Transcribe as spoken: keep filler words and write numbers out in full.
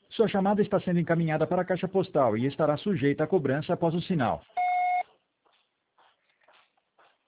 Sua chamada está sendo encaminhada para a caixa postal e estará sujeita a cobrança após o sinal.